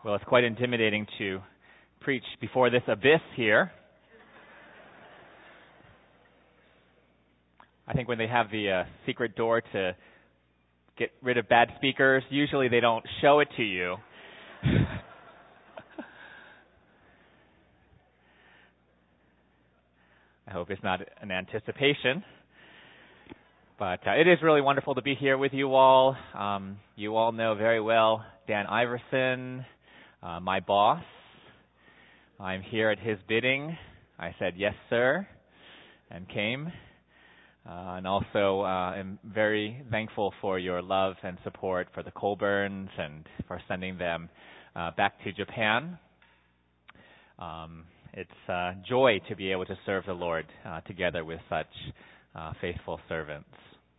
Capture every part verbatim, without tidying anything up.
Well, it's quite intimidating to preach before this abyss here. I think when they have the uh, secret door to get rid of bad speakers, usually they don't show it to you. I hope it's not an anticipation. But uh, it is really wonderful to be here with you all. Um, you all know very well Dan Iverson, uh, my boss. I'm here at his bidding. I said, yes, sir, and came. Uh, and also uh, am very thankful for your love and support for the Colburns and for sending them uh, back to Japan. Um, it's uh, joy to be able to serve the Lord uh, together with such uh, faithful servants.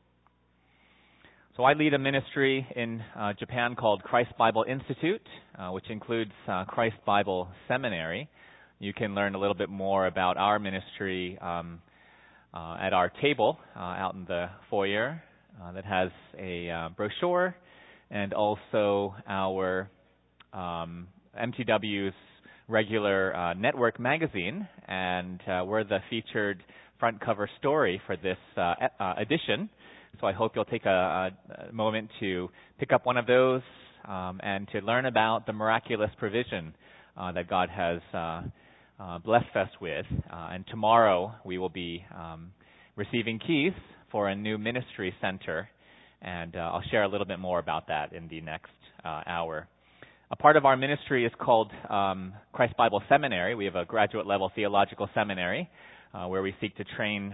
So I lead a ministry in uh, Japan called Christ Bible Institute, uh, which includes uh, Christ Bible Seminary. You can learn a little bit more about our ministry um, uh, at our table uh, out in the foyer uh, that has a uh, brochure and also our um, M T W's regular uh, network magazine. And uh, we're the featured front cover story for this uh, uh, edition. So I hope you'll take a, a moment to pick up one of those um, and to learn about the miraculous provision uh, that God has uh, uh, blessed us with. Uh, and tomorrow we will be um, receiving keys for a new ministry center, and uh, I'll share a little bit more about that in the next uh, hour. A part of our ministry is called um, Christ Bible Seminary. We have a graduate level theological seminary uh, where we seek to train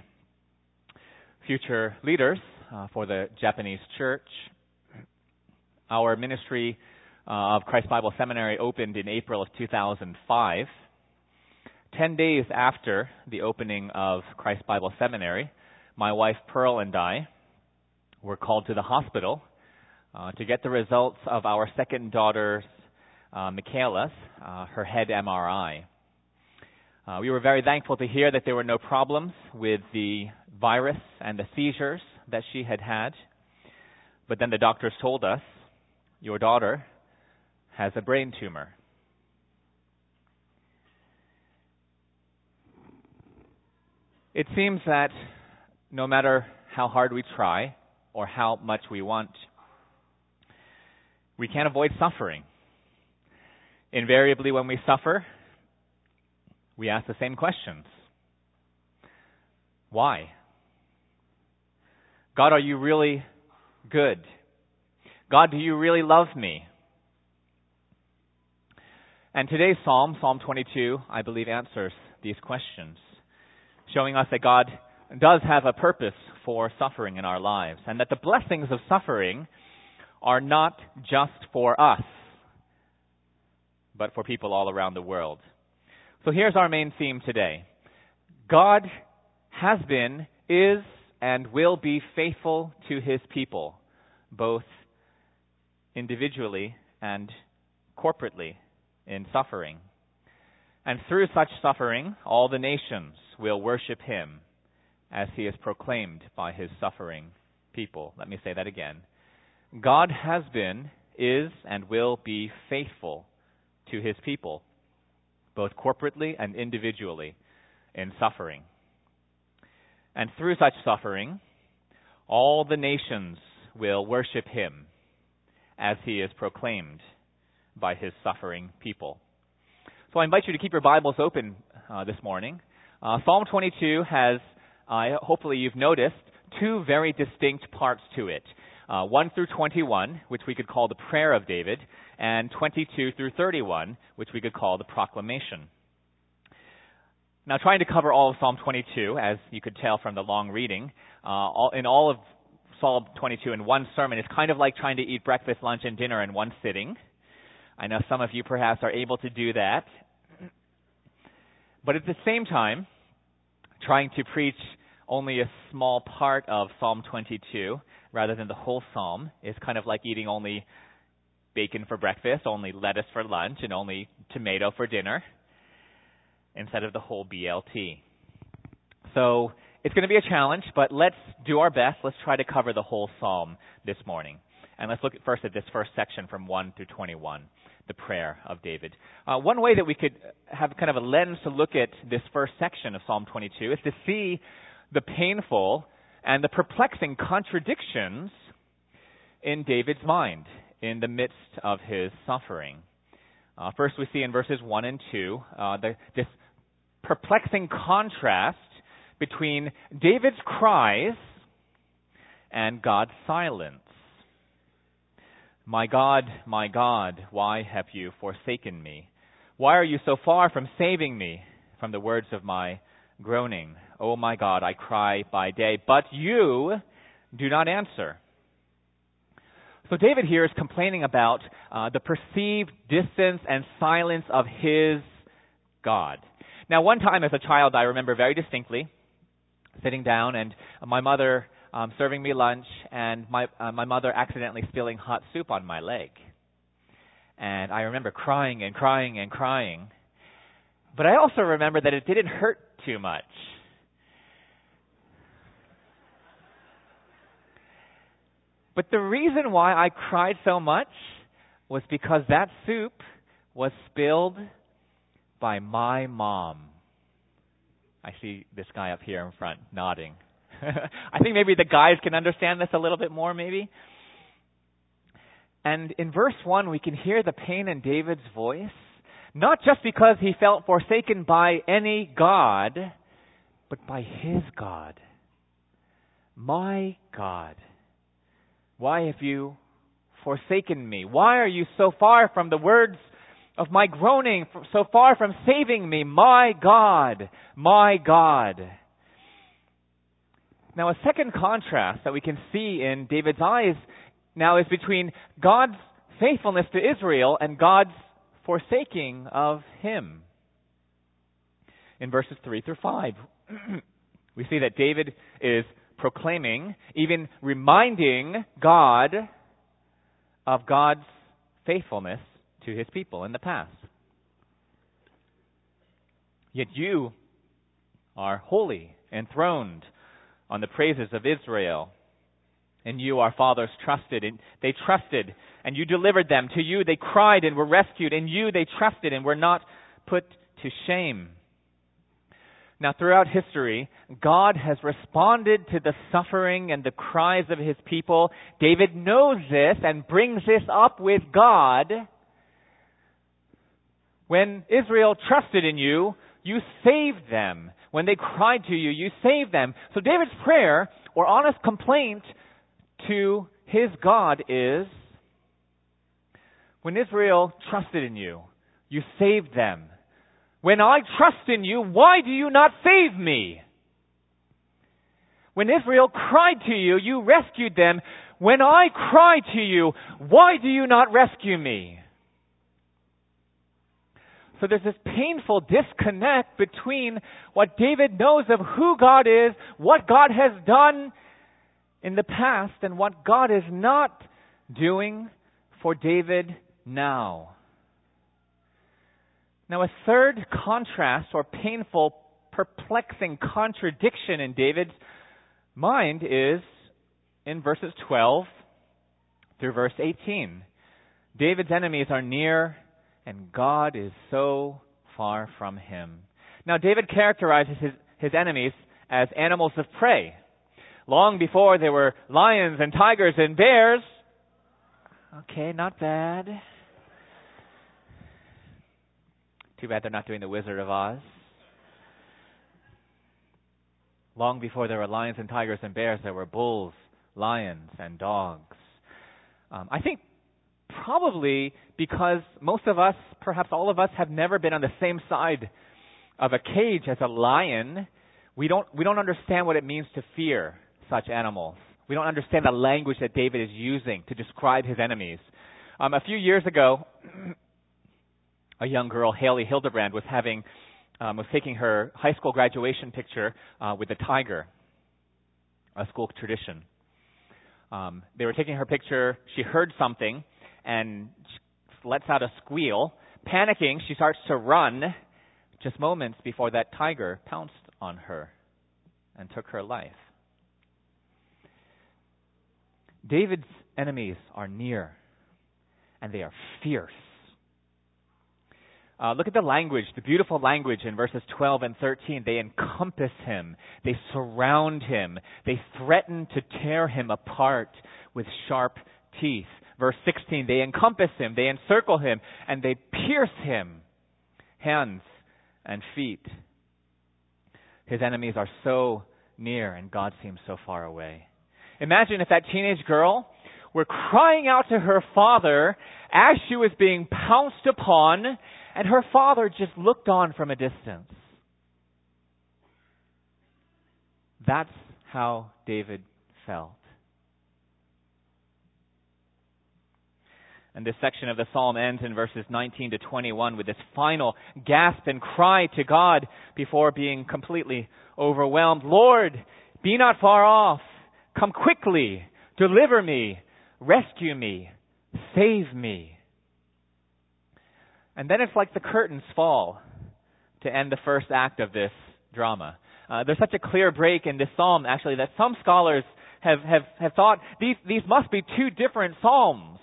future leaders uh, for the Japanese church. Our ministry uh, of Christ Bible Seminary opened in April of two thousand five. Ten days after the opening of Christ Bible Seminary, my wife Pearl and I were called to the hospital uh, to get the results of our second daughter's, uh, Michaela's, uh, her head M R I. Uh, we were very thankful to hear that there were no problems with the virus and the seizures that she had had. But then the doctors told us, your daughter has a brain tumor. It seems that no matter how hard we try or how much we want, we can't avoid suffering. Invariably, when we suffer, we ask the same questions. Why? God, are you really good? God, do you really love me? And today's psalm, Psalm twenty-two, I believe answers these questions, showing us that God does have a purpose for suffering in our lives, and that the blessings of suffering are not just for us, but for people all around the world. So here's our main theme today. God has been, is, and will be faithful to his people, both individually and corporately in suffering. And through such suffering, all the nations will worship him as he is proclaimed by his suffering people. Let me say that again. God has been, is, and will be faithful to his people, both corporately and individually in suffering. And through such suffering, all the nations will worship him as he is proclaimed by his suffering people. So I invite you to keep your Bibles open uh, this morning. Uh, Psalm twenty-two has, uh, hopefully you've noticed, two very distinct parts to it. Uh, one through twenty-one, which we could call the prayer of David, and twenty-two through thirty-one, which we could call the proclamation. Now, trying to cover all of Psalm twenty-two, as you could tell from the long reading, uh, all, in all of Psalm twenty-two in one sermon is kind of like trying to eat breakfast, lunch, and dinner in one sitting. I know some of you perhaps are able to do that. But at the same time, trying to preach only a small part of Psalm twenty-two rather than the whole psalm is kind of like eating only bacon for breakfast, only lettuce for lunch, and only tomato for dinner, instead of the whole B L T. So it's going to be a challenge, but let's do our best. Let's try to cover the whole psalm this morning. And let's look at first at this first section from one through twenty-one. the prayer of David. Uh, one way that we could have kind of a lens to look at this first section of Psalm twenty-two is to see the painful and the perplexing contradictions in David's mind in the midst of his suffering. Uh, first, we see in verses one and two uh, the, this perplexing contrast between David's cries and God's silence. My God, my God, why have you forsaken me? Why are you so far from saving me from the words of my groaning? Oh my God, I cry by day, but you do not answer. So David here is complaining about uh, the perceived distance and silence of his God. Now, one time as a child, I remember very distinctly sitting down and my mother um, serving me lunch and my uh, my mother accidentally spilling hot soup on my leg. And I remember crying and crying and crying. But I also remember that it didn't hurt too much. But the reason why I cried so much was because that soup was spilled by my mom. I see this guy up here in front nodding. I think maybe the guys can understand this a little bit more, maybe. And in verse one, we can hear the pain in David's voice, not just because he felt forsaken by any God, but by his God. My God, why have you forsaken me? Why are you so far from the words of my groaning, so far from saving me? My God, my God. Now, a second contrast that we can see in David's eyes now is between God's faithfulness to Israel and God's forsaking of him. In verses three through five, we see that David is proclaiming, even reminding God of God's faithfulness to his people in the past. Yet you are holy, enthroned on the praises of Israel. And you, our fathers, trusted, and they trusted, and you delivered them. To you they cried and were rescued. In you they trusted and were not put to shame. Now, throughout history, God has responded to the suffering and the cries of his people. David knows this and brings this up with God. When Israel trusted in you, you saved them. When they cried to you, you saved them. So David's prayer or honest complaint to his God is, when Israel trusted in you, you saved them. When I trust in you, why do you not save me? When Israel cried to you, you rescued them. When I cry to you, why do you not rescue me? So there's this painful disconnect between what David knows of who God is, what God has done in the past, and what God is not doing for David now. Now, a third contrast or painful, perplexing contradiction in David's mind is in verses twelve through verse eighteen. David's enemies are near, and God is so far from him. Now, David characterizes his, his enemies as animals of prey. Long before there were lions and tigers and bears. Okay, not bad. Too bad they're not doing the Wizard of Oz. Long before there were lions and tigers and bears, there were bulls, lions, and dogs. Um, I think probably because most of us, perhaps all of us, have never been on the same side of a cage as a lion. We don't we don't understand what it means to fear such animals. We don't understand the language that David is using to describe his enemies. Um, a few years ago, a young girl, Haley Hildebrand, was having um, was taking her high school graduation picture uh, with a tiger, a school tradition. Um, they were taking her picture. She heard something and lets out a squeal. Panicking, she starts to run just moments before that tiger pounced on her and took her life. David's enemies are near, and they are fierce. Uh, look at the language, the beautiful language in verses twelve and thirteen. They encompass him. They surround him. They threaten to tear him apart with sharp teeth. Verse sixteen, they encompass him, they encircle him, and they pierce him, hands and feet. His enemies are so near, and God seems so far away. Imagine if that teenage girl were crying out to her father as she was being pounced upon, and her father just looked on from a distance. That's how David felt. And this section of the psalm ends in verses nineteen to twenty-one with this final gasp and cry to God before being completely overwhelmed. Lord, be not far off. Come quickly. Deliver me. Rescue me. Save me. And then it's like the curtains fall to end the first act of this drama. Uh, there's such a clear break in this psalm, actually, that some scholars have, have, have thought these, these must be two different psalms.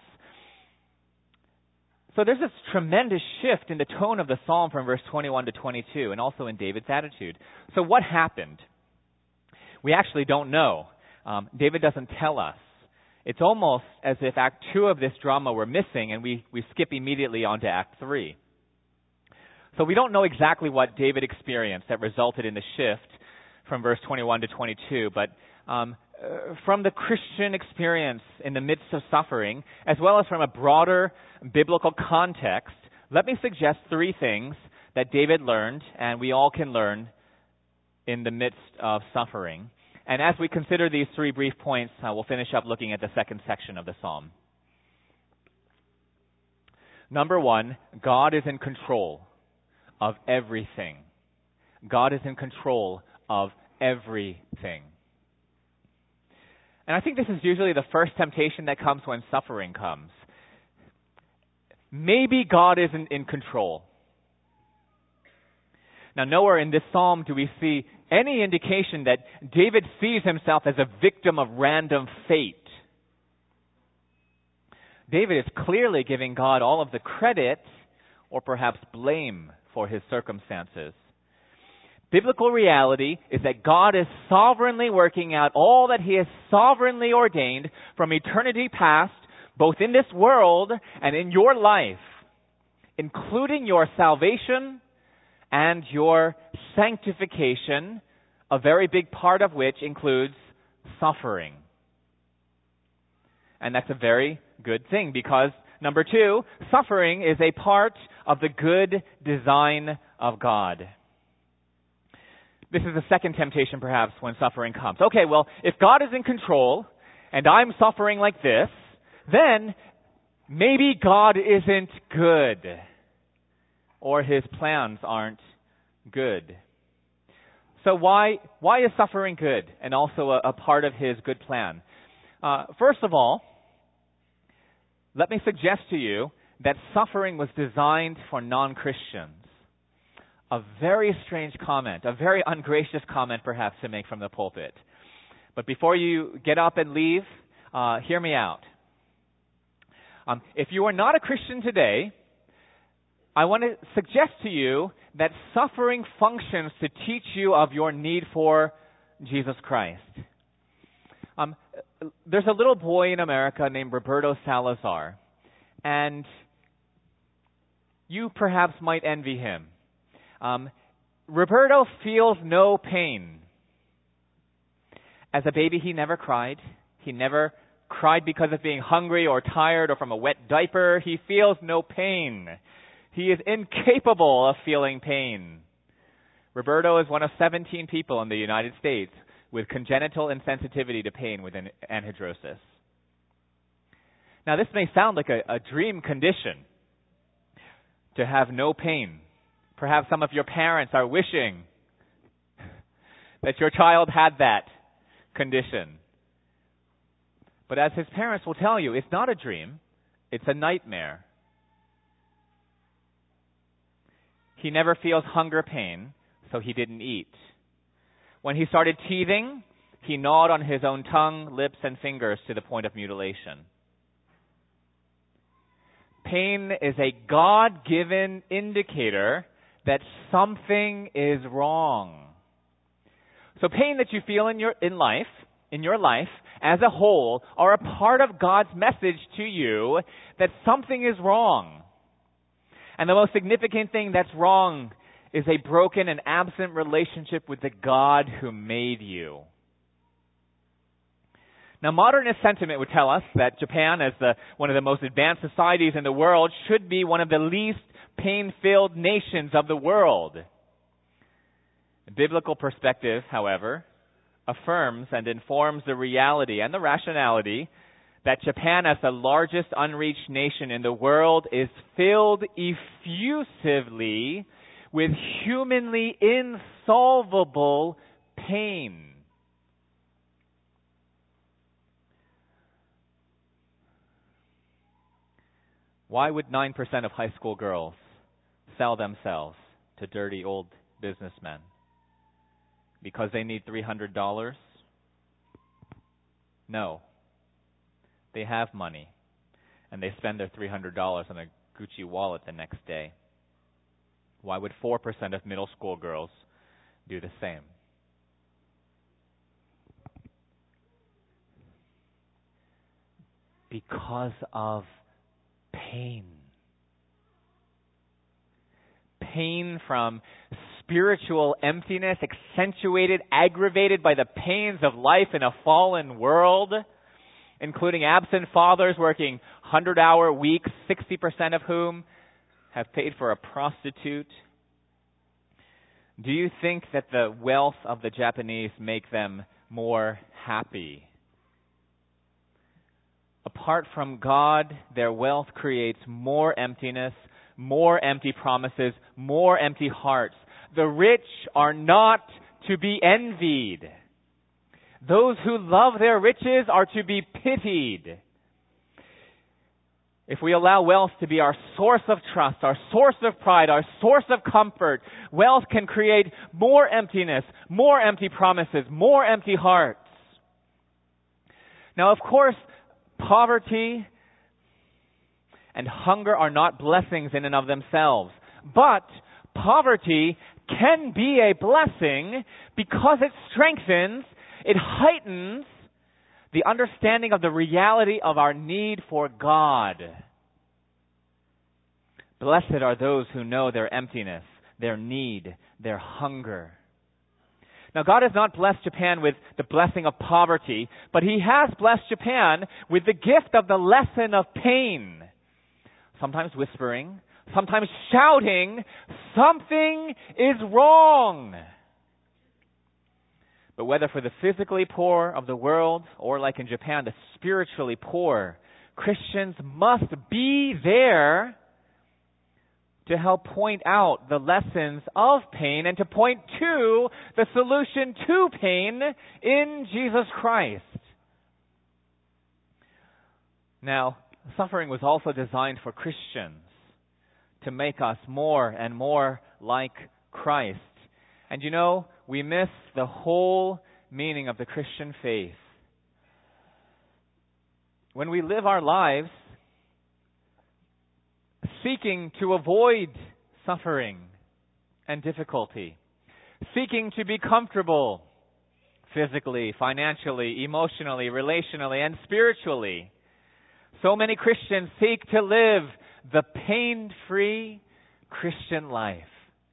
So there's this tremendous shift in the tone of the psalm from verse twenty-one to twenty-two, and also in David's attitude. So what happened? We actually don't know. Um, David doesn't tell us. It's almost as if Act two of this drama were missing, and we, we skip immediately on to Act three. So we don't know exactly what David experienced that resulted in the shift from verse twenty-one to twenty-two, but um, uh, from the Christian experience in the midst of suffering, as well as from a broader biblical context, let me suggest three things that David learned and we all can learn in the midst of suffering. And as we consider these three brief points, uh, we'll finish up looking at the second section of the psalm. Number one, God is in control of everything. God is in control of everything. And I think this is usually the first temptation that comes when suffering comes. Maybe God isn't in control. Now, nowhere in this psalm do we see any indication that David sees himself as a victim of random fate. David is clearly giving God all of the credit, or perhaps blame, for his circumstances. Biblical reality is that God is sovereignly working out all that he has sovereignly ordained from eternity past, both in this world and in your life, including your salvation and your sanctification, a very big part of which includes suffering. And that's a very good thing because, number two, suffering is a part of the good design of God. This is the second temptation, perhaps, when suffering comes. Okay, well, if God is in control and I'm suffering like this, then maybe God isn't good, or his plans aren't good. So why why is suffering good and also a, a part of his good plan? Uh, first of all, let me suggest to you that suffering was designed for non-Christians. A very strange comment, a very ungracious comment perhaps to make from the pulpit. But before you get up and leave, uh, hear me out. Um, if you are not a Christian today, I want to suggest to you that suffering functions to teach you of your need for Jesus Christ. Um, there's a little boy in America named Roberto Salazar, and you perhaps might envy him. Um, Roberto feels no pain. As a baby, he never cried. He never cried because of being hungry or tired or from a wet diaper. He feels no pain. He is incapable of feeling pain. Roberto is one of seventeen people in the United States with congenital insensitivity to pain with anhidrosis. Now, this may sound like a, a dream condition, to have no pain. Perhaps some of your parents are wishing that your child had that condition. But as his parents will tell you, it's not a dream, it's a nightmare. He never feels hunger pain, so he didn't eat. When he started teething, he gnawed on his own tongue, lips, and fingers to the point of mutilation. Pain is a God-given indicator that something is wrong. So pain that you feel in your in life, in your life as a whole, are a part of God's message to you that something is wrong. And the most significant thing that's wrong is a broken and absent relationship with the God who made you. Now, modernist sentiment would tell us that Japan, as the, one of the most advanced societies in the world, should be one of the least pain-filled nations of the world. The biblical perspective, however, affirms and informs the reality and the rationality that Japan, as the largest unreached nation in the world, is filled effusively with humanly insolvable pain. Why would nine percent of high school girls sell themselves to dirty old businessmen? Because they need three hundred dollars? No. They have money, and they spend their three hundred dollars on a Gucci wallet the next day. Why would four percent of middle school girls do the same? Because of pain. Pain from spiritual emptiness, accentuated, aggravated by the pains of life in a fallen world, including absent fathers working hundred-hour weeks, sixty percent of whom have paid for a prostitute. Do you think that the wealth of the Japanese make them more happy? Apart from God, their wealth creates more emptiness, more empty promises, more empty hearts. The rich are not to be envied. Those who love their riches are to be pitied. If we allow wealth to be our source of trust, our source of pride, our source of comfort, wealth can create more emptiness, more empty promises, more empty hearts. Now, of course, poverty and hunger are not blessings in and of themselves. But poverty can be a blessing because it strengthens, it heightens the understanding of the reality of our need for God. Blessed are those who know their emptiness, their need, their hunger. Now, God has not blessed Japan with the blessing of poverty, but He has blessed Japan with the gift of the lesson of pain. Sometimes whispering, sometimes shouting, something is wrong. But whether for the physically poor of the world or, like in Japan, the spiritually poor, Christians must be there to help point out the lessons of pain and to point to the solution to pain in Jesus Christ. Now, suffering was also designed for Christians to make us more and more like Christ. And you know, we miss the whole meaning of the Christian faith when we live our lives seeking to avoid suffering and difficulty, seeking to be comfortable physically, financially, emotionally, relationally, and spiritually. So many Christians seek to live the pain-free Christian life.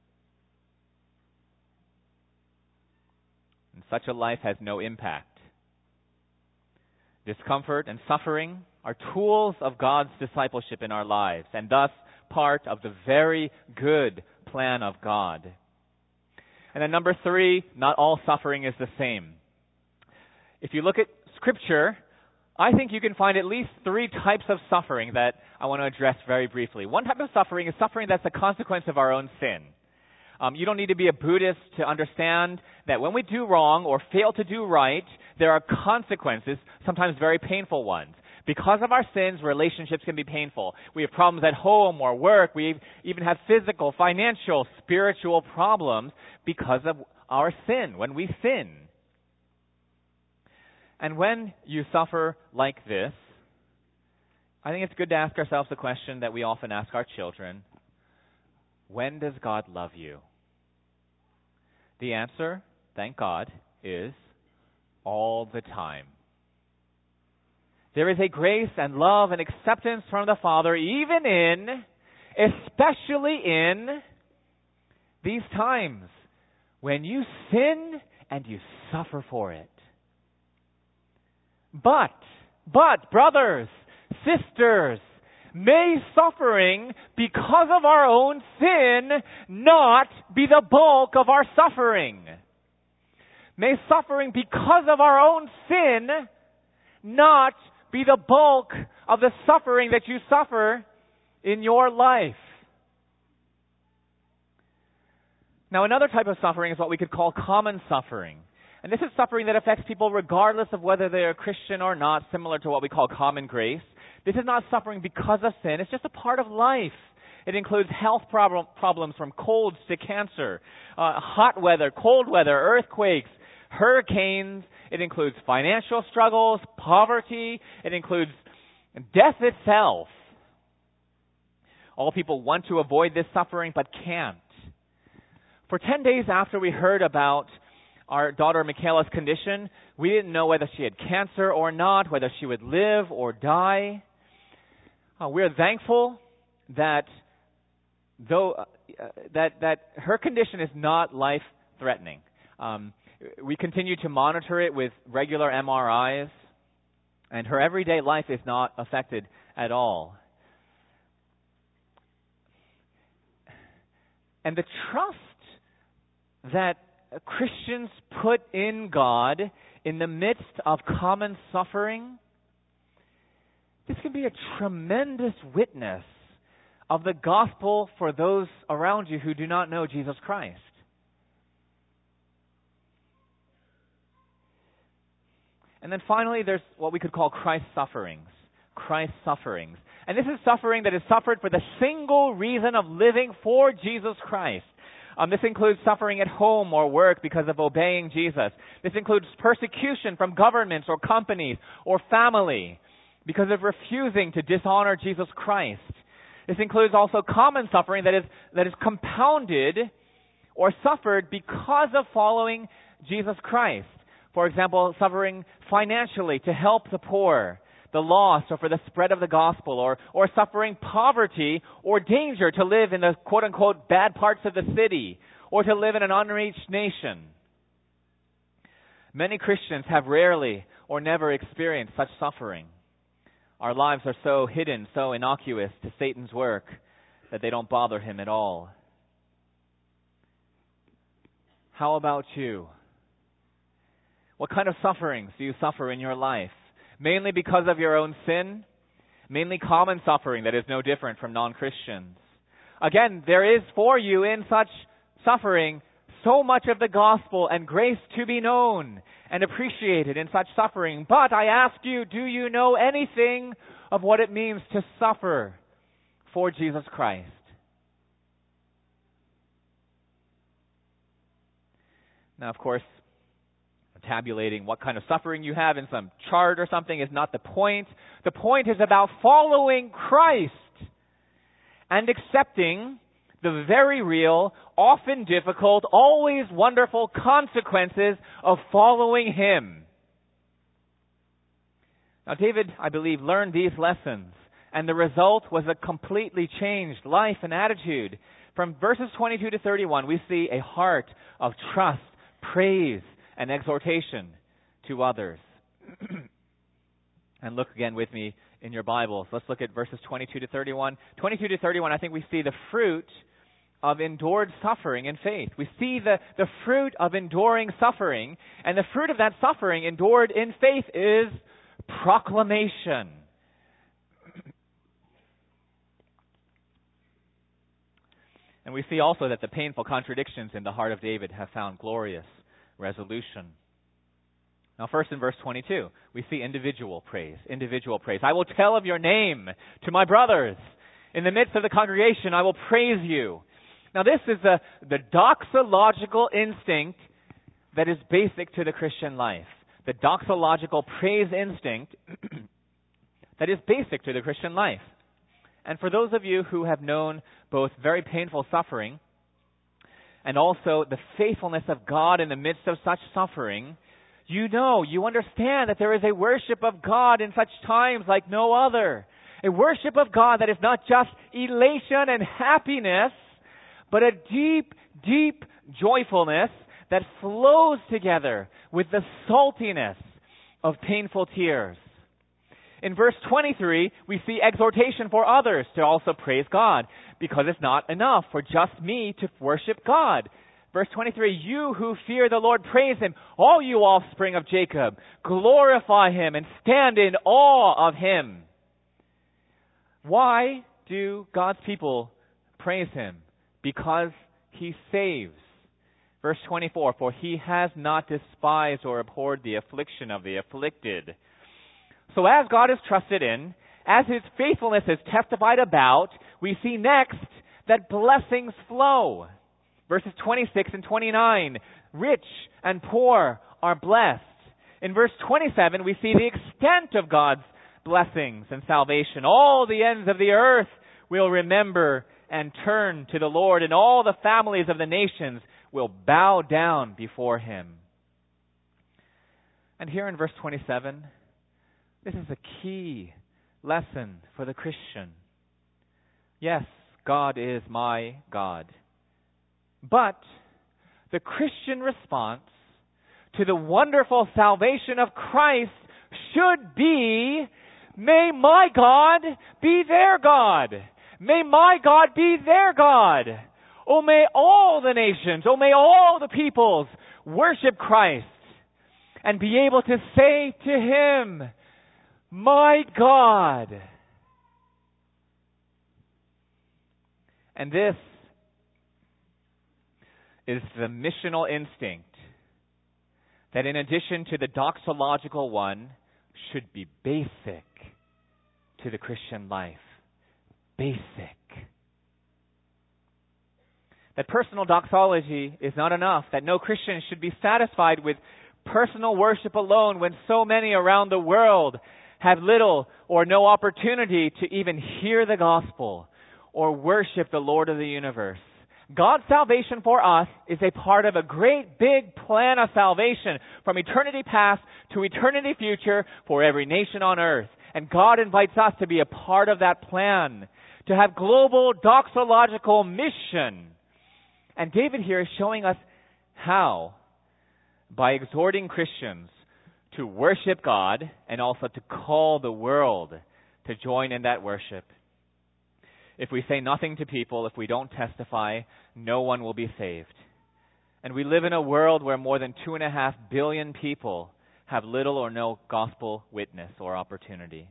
And such a life has no impact. Discomfort and suffering are tools of God's discipleship in our lives, and thus part of the very good plan of God. And then number three, not all suffering is the same. If you look at Scripture, I think you can find at least three types of suffering that I want to address very briefly. One type of suffering is suffering that's a consequence of our own sin. Um, you don't need to be a Buddhist to understand that when we do wrong or fail to do right, there are consequences, sometimes very painful ones. Because of our sins, relationships can be painful. We have problems at home or work. We even have physical, financial, spiritual problems because of our sin, when we sin. And when you suffer like this, I think it's good to ask ourselves the question that we often ask our children: when does God love you? The answer, thank God, is all the time. There is a grace and love and acceptance from the Father, even in, especially in, these times when you sin and you suffer for it. But, but, brothers, sisters, may suffering because of our own sin not be the bulk of our suffering. May suffering because of our own sin not be the bulk of the suffering that you suffer in your life. Now, another type of suffering is what we could call common suffering. And this is suffering that affects people regardless of whether they are Christian or not, similar to what we call common grace. This is not suffering because of sin. It's just a part of life. It includes health problem, problems from colds to cancer, uh, hot weather, cold weather, earthquakes, hurricanes. It includes financial struggles, poverty. It includes death itself. All people want to avoid this suffering but can't. For ten days after we heard about our daughter Michaela's condition, we didn't know whether she had cancer or not, whether she would live or die. Uh, we're thankful that though uh, that that her condition is not life-threatening. Um, we continue to monitor it with regular M R Is, and her everyday life is not affected at all. And the trust that Christians put in God in the midst of common suffering, this can be a tremendous witness of the gospel for those around you who do not know Jesus Christ. And then finally, there's what we could call Christ's sufferings. Christ's sufferings. And this is suffering that is suffered for the single reason of living for Jesus Christ. Um, this includes suffering at home or work because of obeying Jesus. This includes persecution from governments or companies or family because of refusing to dishonor Jesus Christ. This includes also common suffering that is that is compounded or suffered because of following Jesus Christ. For example, suffering financially to help the poor, the lost, or for the spread of the gospel, or, or suffering poverty or danger to live in the quote-unquote bad parts of the city, or to live in an unreached nation. Many Christians have rarely or never experienced such suffering. Our lives are so hidden, so innocuous to Satan's work that they don't bother him at all. How about you? What kind of sufferings do you suffer in your life? Mainly because of your own sin? Mainly common suffering that is no different from non-Christians. Again, there is for you in such suffering so much of the gospel and grace to be known and appreciated in such suffering. But I ask you, do you know anything of what it means to suffer for Jesus Christ? Now, of course, tabulating what kind of suffering you have in some chart or something is not the point. The point is about following Christ and accepting the very real, often difficult, always wonderful consequences of following Him. Now, David, I believe, learned these lessons, and the result was a completely changed life and attitude. From verses twenty-two to thirty-one, we see a heart of trust, praise, and exhortation to others. And look again with me in your Bibles. Let's look at verses twenty-two to thirty-one. twenty-two to thirty-one, I think we see the fruit of endured suffering in faith. We see the, the fruit of enduring suffering, and the fruit of that suffering endured in faith is proclamation. And we see also that the painful contradictions in the heart of David have found glorious resolution. Now, first in verse twenty-two, we see individual praise. Individual praise. I will tell of your name to my brothers. In the midst of the congregation, I will praise you. Now, this is the, the doxological instinct that is basic to the Christian life. The doxological praise instinct that is basic to the Christian life. And for those of you who have known both very painful suffering and also the faithfulness of God in the midst of such suffering, you know, you understand that there is a worship of God in such times like no other. A worship of God that is not just elation and happiness, but a deep, deep joyfulness that flows together with the saltiness of painful tears. In verse twenty-three, we see exhortation for others to also praise God, because it's not enough for just me to worship God. Verse twenty-three, you who fear the Lord, praise Him. All you offspring of Jacob, glorify Him and stand in awe of Him. Why do God's people praise Him? Because He saves. Verse twenty-four, for He has not despised or abhorred the affliction of the afflicted. So as God is trusted in, as His faithfulness is testified about, we see next that blessings flow. Verses twenty-six and twenty-nine, rich and poor are blessed. In verse twenty-seven, we see the extent of God's blessings and salvation. All the ends of the earth will remember and turn to the Lord, and all the families of the nations will bow down before Him. And here in verse twenty-seven, this is a key lesson for the Christian. Yes, God is my God. But the Christian response to the wonderful salvation of Christ should be, may my God be their God. May my God be their God. Oh, may all the nations, oh, may all the peoples worship Christ and be able to say to Him, my God. And this is the missional instinct that, in addition to the doxological one, should be basic to the Christian life. Basic. That personal doxology is not enough, that no Christian should be satisfied with personal worship alone when so many around the world have little or no opportunity to even hear the gospel or worship the Lord of the universe. God's salvation for us is a part of a great big plan of salvation from eternity past to eternity future for every nation on earth. And God invites us to be a part of that plan, to have global doxological mission. And David here is showing us how, by exhorting Christians to worship God and also to call the world to join in that worship. If we say nothing to people, if we don't testify, no one will be saved. And we live in a world where more than two and a half billion people have little or no gospel witness or opportunity.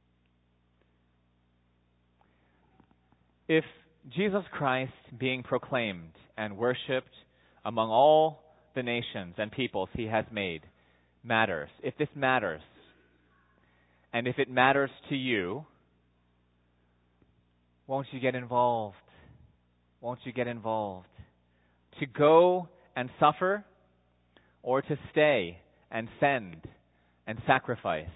If Jesus Christ being proclaimed and worshipped among all the nations and peoples He has made matters, if this matters, and if it matters to you, won't you get involved? Won't you get involved? To go and suffer, or to stay and send and sacrifice?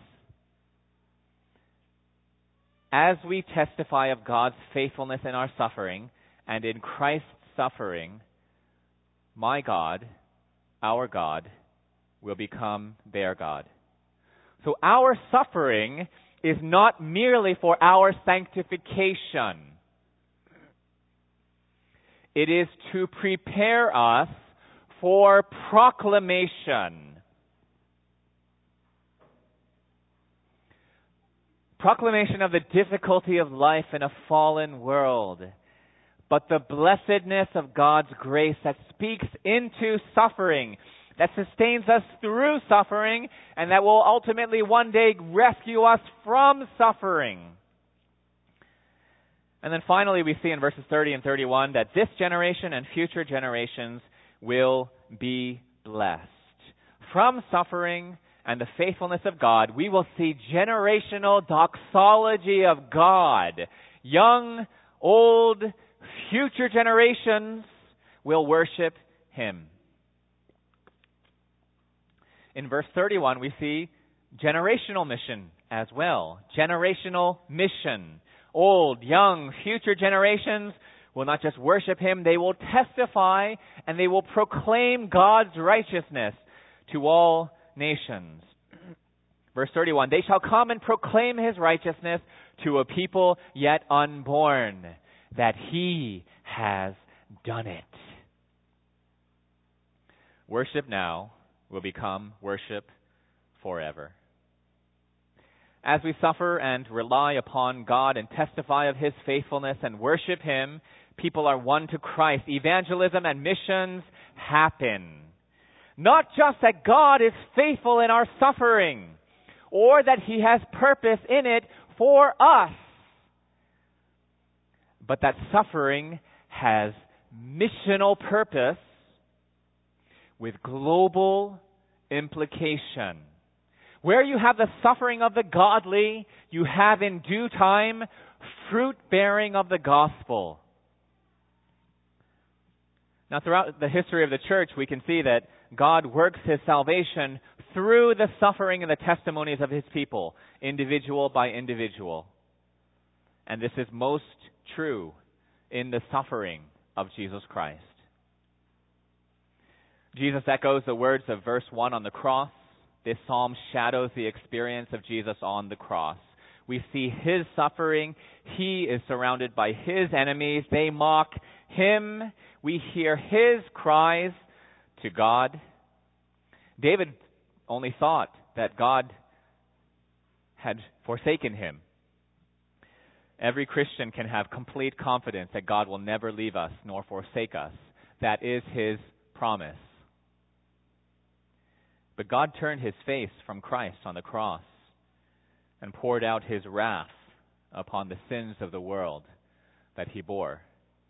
As we testify of God's faithfulness in our suffering and in Christ's suffering, my God, our God, will become their God. So our suffering is not merely for our sanctification. It is to prepare us for proclamation. Proclamation of the difficulty of life in a fallen world, but the blessedness of God's grace that speaks into suffering, that sustains us through suffering, and that will ultimately one day rescue us from suffering. And then finally we see in verses thirty and thirty-one that this generation and future generations will be blessed. From suffering and the faithfulness of God, we will see generational doxology of God. Young, old, future generations will worship Him. In verse thirty-one, we see generational mission as well. Generational mission. Old, young, future generations will not just worship him, they will testify and they will proclaim God's righteousness to all nations. Verse thirty-one, they shall come and proclaim his righteousness to a people yet unborn, that he has done it. Worship now will become worship forever. As we suffer and rely upon God and testify of his faithfulness and worship him, people are won to Christ. Evangelism and missions happen. Not just that God is faithful in our suffering, or that he has purpose in it for us, but that suffering has missional purpose with global implication. Where you have the suffering of the godly, you have in due time fruit bearing of the gospel. Now, throughout the history of the church, we can see that God works his salvation through the suffering and the testimonies of his people, individual by individual. And this is most true in the suffering of Jesus Christ. Jesus echoes the words of verse one on the cross. This psalm shadows the experience of Jesus on the cross. We see his suffering. He is surrounded by his enemies. They mock him. We hear his cries to God. David only thought that God had forsaken him. Every Christian can have complete confidence that God will never leave us nor forsake us. That is his promise. But God turned his face from Christ on the cross and poured out his wrath upon the sins of the world that he bore.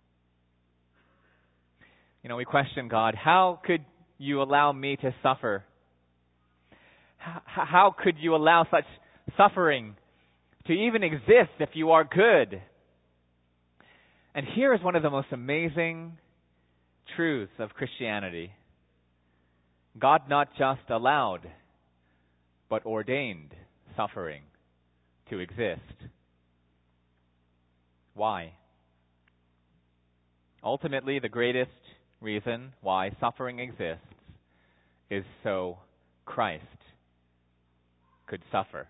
You know, we question God, how could you allow me to suffer? H- how could you allow such suffering to even exist if you are good? And here is one of the most amazing truths of Christianity. God not just allowed, but ordained suffering to exist. Why? Ultimately, the greatest reason why suffering exists is so Christ could suffer.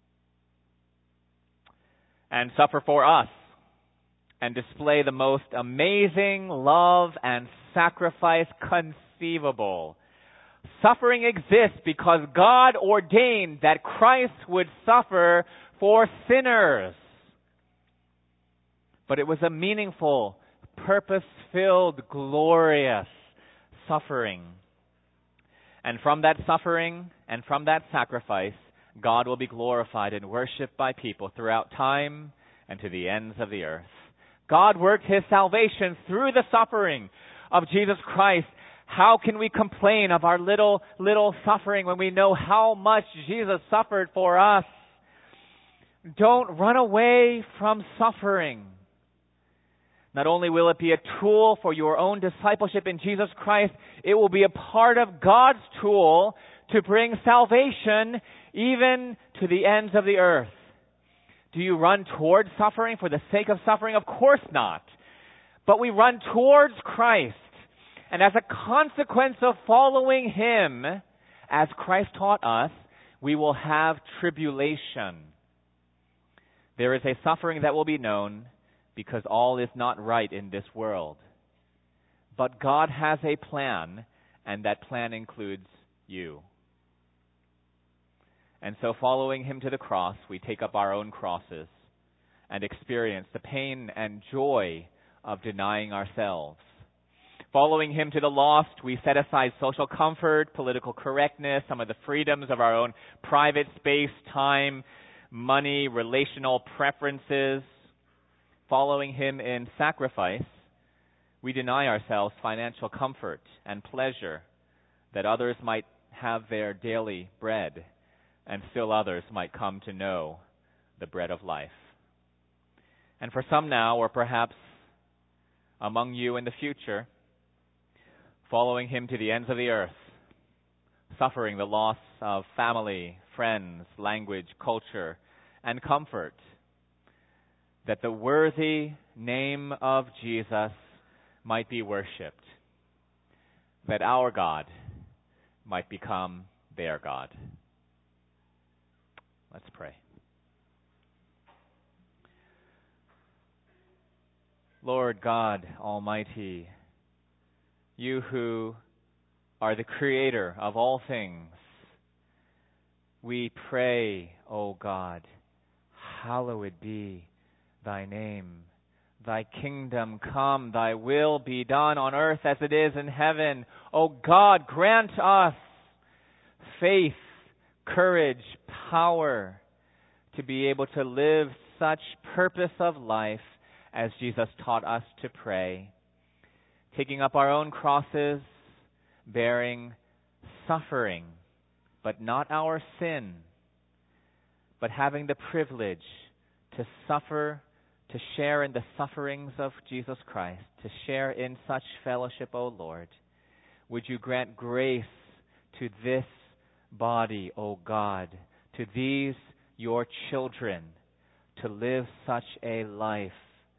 And suffer for us and display the most amazing love and sacrifice conceivable. Suffering exists because God ordained that Christ would suffer for sinners. But it was a meaningful, purpose-filled, glorious suffering. And from that suffering and from that sacrifice, God will be glorified and worshipped by people throughout time and to the ends of the earth. God worked his salvation through the suffering of Jesus Christ. How can we complain of our little, little suffering when we know how much Jesus suffered for us? Don't run away from suffering. Not only will it be a tool for your own discipleship in Jesus Christ, it will be a part of God's tool to bring salvation even to the ends of the earth. Do you run towards suffering for the sake of suffering? Of course not. But we run towards Christ. And as a consequence of following him, as Christ taught us, we will have tribulation. There is a suffering that will be known because all is not right in this world. But God has a plan, and that plan includes you. And so following him to the cross, we take up our own crosses and experience the pain and joy of denying ourselves. Following him to the lost, we set aside social comfort, political correctness, some of the freedoms of our own private space, time, money, relational preferences. Following him in sacrifice, we deny ourselves financial comfort and pleasure that others might have their daily bread and still others might come to know the bread of life. And for some now, or perhaps among you in the future, following him to the ends of the earth, suffering, the loss of family, friends, language, culture, and comfort, that the worthy name of Jesus might be worshipped, that our God might become their God. Let's pray. Lord God Almighty, you who are the creator of all things, we pray, O God, hallowed be thy name. Thy kingdom come, thy will be done on earth as it is in heaven. O God, grant us faith, courage, power to be able to live such purpose of life as Jesus taught us to pray, taking up our own crosses, bearing suffering, but not our sin, but having the privilege to suffer, to share in the sufferings of Jesus Christ, to share in such fellowship, O Lord. Would you grant grace to this body, O God, to these your children, to live such a life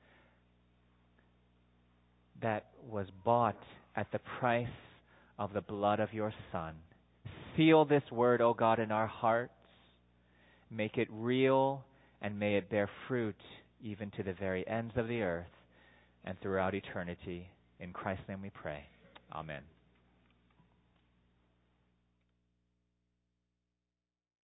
that was bought at the price of the blood of your Son. Seal this word, O God, in our hearts. Make it real, and may it bear fruit even to the very ends of the earth and throughout eternity. In Christ's name we pray. Amen.